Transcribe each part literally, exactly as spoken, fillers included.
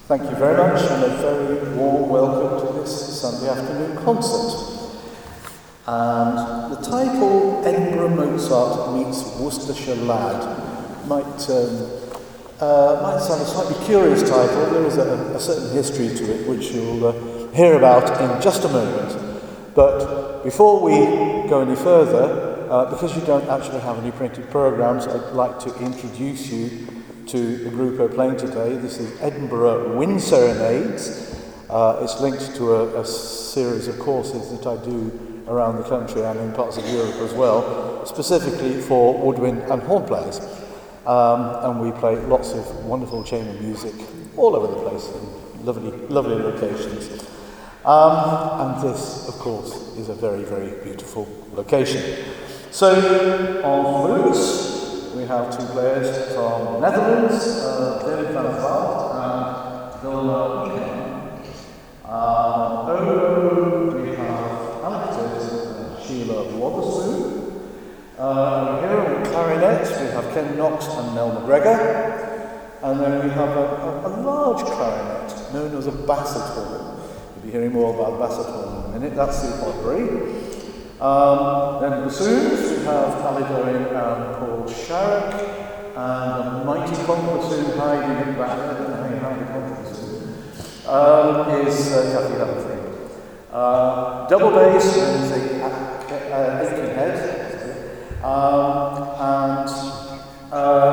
Thank you very much, and a very warm welcome to this Sunday afternoon concert. And the title, Edinburgh Mozart Meets Worcestershire Lad, might, um, uh, might sound a slightly curious title. There is a, a certain history to it, which you'll uh, hear about in just a moment. But before we go any further, uh, because you don't actually have any printed programmes, I'd like to introduce you to the group who are playing today. This is Edinburgh Wind Serenades. Uh, it's linked to a, a series of courses that I do around the country and in parts of Europe as well, specifically for woodwind and horn players. Um, and we play lots of wonderful chamber music all over the place in lovely, lovely locations. Um, and this, of course, is a very, very beautiful location. So, on flutes, we have two players from the Netherlands, uh, David van Vaart and Wilma Egan. Uh, oboe, we have Alexis and Sheila Waterspoon. Uh, here on clarinet, we have Ken Knox and Mel McGregor. And then we have a, a, a large clarinet known as a basset horn. You'll be hearing more about basset horn in a minute. That's the Audrey. Um, then bassoons, we have Ali Dowen and Paul Sharrock, and a mighty contrabassoon hiding in the back there, I don't know how you hide a contrabassoon, um, is uh, Cathy Humphrey. Uh, double bass, Lindsay uh, Aikenhead, um, and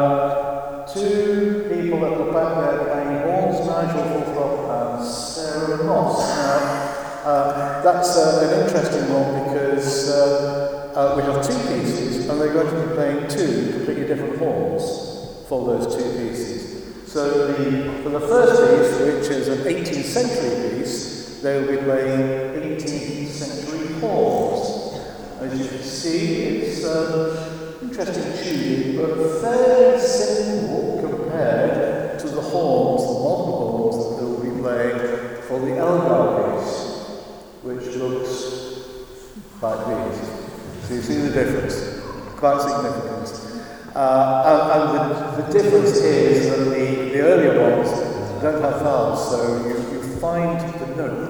uh, two people at the back there playing horns, Nigel Fulthrop and Sarah Moss. Now, Uh, that's uh, an interesting one because uh, uh, we have two pieces and they're going to be playing two completely different horns for those two pieces. So the, for the first piece, which is an eighteenth century piece, they'll be playing eighteenth century horns. As you can see, it's uh, interesting tuning, but fairly simple compared to the horns, the multiple horns that they'll be playing for the Elgar piece, which looks like these. So you see the difference, quite significant. Uh, and and the, the difference is that the, the earlier ones don't have valves, so you, you find the note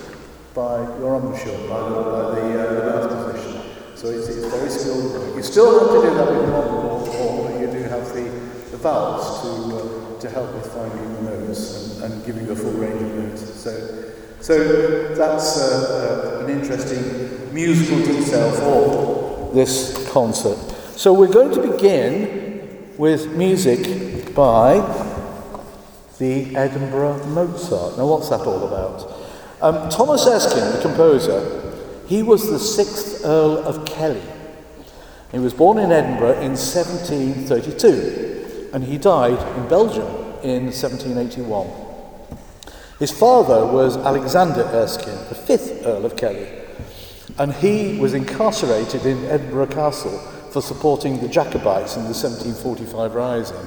by your embouchure, by the, by the, uh, the mouth position. So it's, it's very skilled. You still have to do that with the multiple horn, but you do have the, the valves to, uh, to help with finding the notes and, and giving you a full range of notes. So. So that's uh, uh, an interesting musical detail for this concert. So we're going to begin with music by the Edinburgh Mozart. Now what's that all about? Um, Thomas Erskine, the composer, he was the sixth Earl of Kelly. He was born in Edinburgh in seventeen thirty-two and he died in Belgium in seventeen eighty-one. His father was Alexander Erskine, the fifth Earl of Kelly, and he was incarcerated in Edinburgh Castle for supporting the Jacobites in the seventeen forty-five rising.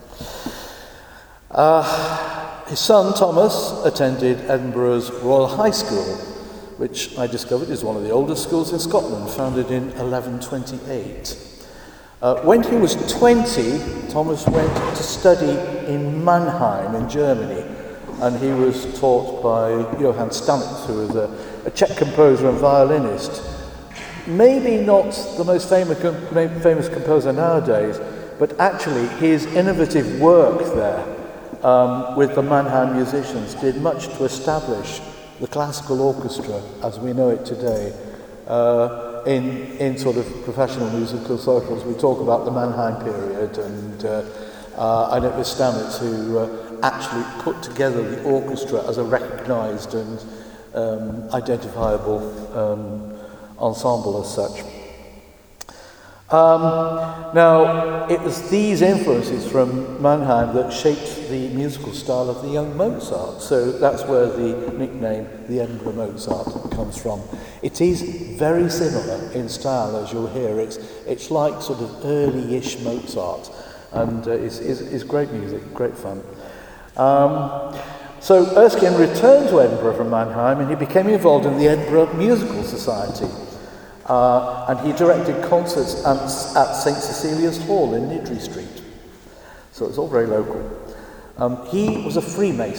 Uh, his son Thomas attended Edinburgh's Royal High School, which I discovered is one of the oldest schools in Scotland, founded in eleven twenty-eight. Uh, when he was twenty, Thomas went to study in Mannheim in Germany, and he was taught by Johann Stamitz, who was a, a Czech composer and violinist. Maybe not the most famous, famous composer nowadays, but actually his innovative work there um, with the Mannheim musicians did much to establish the classical orchestra as we know it today. Uh, in, in sort of professional musical circles, we talk about the Mannheim period, and uh, uh, and it was Stamitz who uh, actually put together the orchestra as a recognised and um, identifiable um, ensemble as such. Um, now, it was these influences from Mannheim that shaped the musical style of the young Mozart, so that's where the nickname, the Edinburgh Mozart, comes from. It is very similar in style, as you'll hear. It's, it's like sort of early-ish Mozart, and uh, it's, it's, it's great music, great fun. Um, so Erskine returned to Edinburgh from Mannheim and he became involved in the Edinburgh Musical Society. Uh, and he directed concerts at, at Saint Cecilia's Hall in Niddry Street. So it's all very local. Um, he was a Freemason.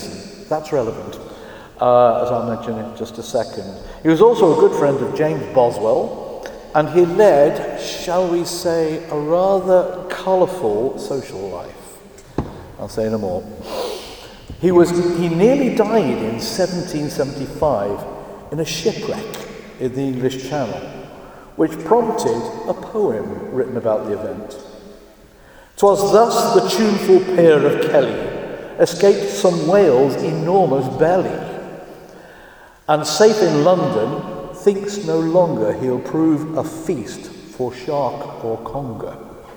That's relevant, uh, as I'll mention in just a second. He was also a good friend of James Boswell, and he led, shall we say, a rather colourful social life. I'll say no more. He was he nearly died in seventeen seventy-five in a shipwreck in the English Channel, which prompted a poem written about the event. "'Twas thus the tuneful pair of Kelly escaped some whale's enormous belly, and safe in London thinks no longer he'll prove a feast for shark or conger."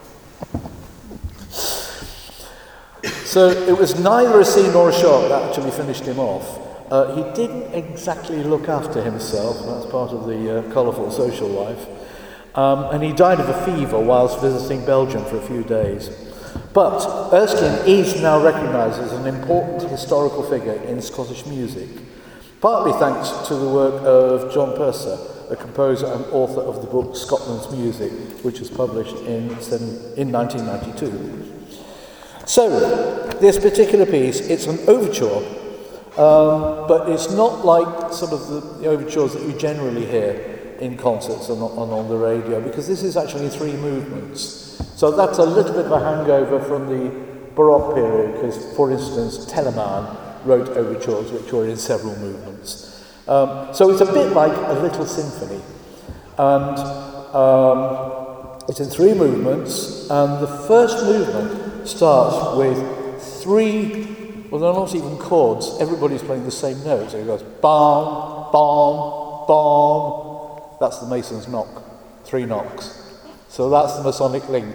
So it was neither a sea nor a shark that actually finished him off. Uh, he didn't exactly look after himself, that's part of the uh, colourful social life, um, and he died of a fever whilst visiting Belgium for a few days. But Erskine is now recognised as an important historical figure in Scottish music, partly thanks to the work of John Purser, a composer and author of the book Scotland's Music, which was published in, in nineteen ninety-two. So, this particular piece, it's an overture, um, but it's not like sort of the, the overtures that you generally hear in concerts and on, and on the radio, because this is actually three movements. So that's a little bit of a hangover from the Baroque period, because, for instance, Telemann wrote overtures which were in several movements. Um, so it's a bit like a little symphony. And um, it's in three movements, and the first movement starts with three, well, they're not even chords, everybody's playing the same note. So it goes bam, bam, bam. That's the Mason's knock, three knocks. So that's the Masonic link.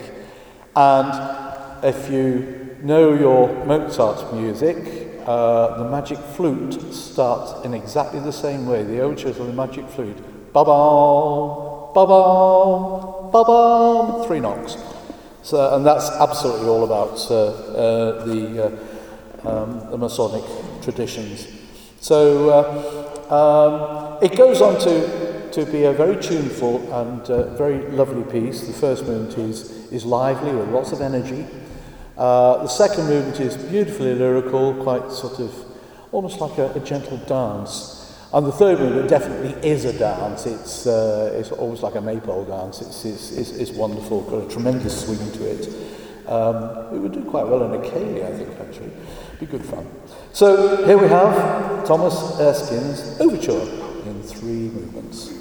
And if you know your Mozart music, uh, the magic flute starts in exactly the same way. The overtures of the magic flute, ba-bam, ba-bam, ba-bam, three knocks. So, and that's absolutely all about uh, uh, the, uh, um, the Masonic traditions. So uh, um, it goes on to, to be a very tuneful and uh, very lovely piece. The first movement is, is lively with lots of energy. Uh, the second movement is beautifully lyrical, quite sort of almost like a, a gentle dance. And the third movement definitely is a dance. It's uh, it's almost like a maypole dance. It's, it's, it's, it's wonderful, got a tremendous swing to it. Um, it would do quite well in a ceilidh, I think, actually. Be good fun. So here we have Thomas Erskine's Overture in three movements.